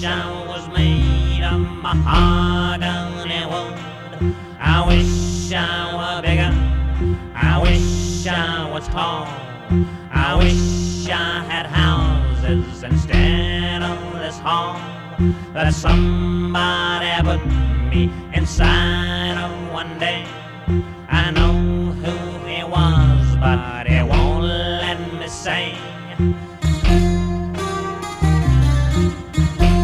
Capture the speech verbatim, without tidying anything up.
wish I was made of mahogany wood. I wish I were bigger. I wish I was tall. I wish I had houses instead of this hall. That somebody put me inside of one day.